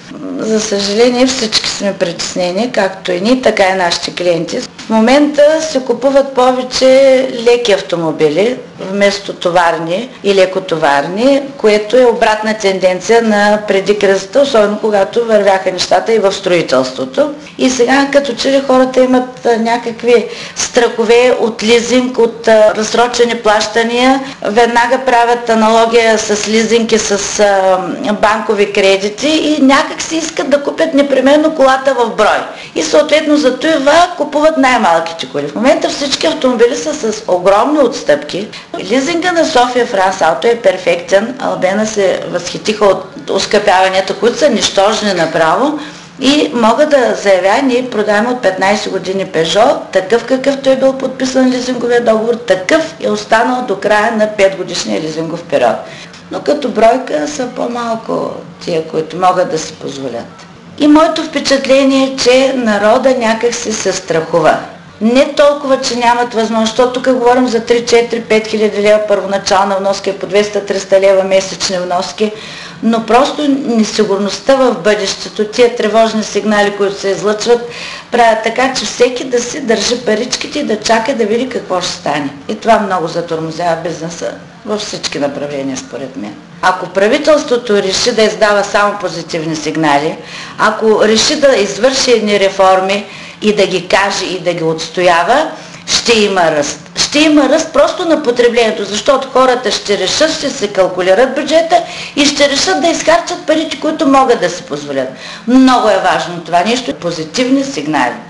За съжаление всички сме притеснени, както и ние, така и нашите клиенти. В момента се купуват повече леки автомобили вместо товарни и лекотоварни, което е обратна тенденция на преди кризата, особено когато вървяха нещата и в строителството. И сега като че ли хората имат някакви страхове от лизинг, от разсрочени плащания, веднага правят аналогия с лизинг и с банкови кредити и някак си искат да купят непременно колата в брой. И съответно за това купуват най-малките коли. В момента всички автомобили са с огромни отстъпки. Лизинга на София Франс Ауто е перфектен. Албена се възхитиха от оскъпяванията, които са нищожни направо. И мога да заявя, ние продаваме от 15 години Peugeot, такъв какъвто е бил подписан лизинговия договор, такъв е останал до края на 5 годишния лизингов период. Но като бройка са по-малко тия, които могат да си позволят. И моето впечатление е, че народа някак се страхува. Не толкова, че нямат възможност, защото тук говорим за 3-4-5 хиляди лева първоначална вноска и по 200-300 лева месечни вноски, но просто несигурността в бъдещето, тия тревожни сигнали, които се излъчват, правят така, че всеки да си държи паричките и да чака да види какво ще стане. И това много затормозява бизнеса във всички направления, според мен. Ако правителството реши да издава само позитивни сигнали, ако реши да извърши едни реформи и да ги каже и да ги отстоява, ще има ръст. Ще има ръст просто на потреблението, защото хората ще решат, ще се калкулират бюджета и ще решат да изхарчат парите, които могат да си позволят. Много е важно това нещо. Позитивни сигнали.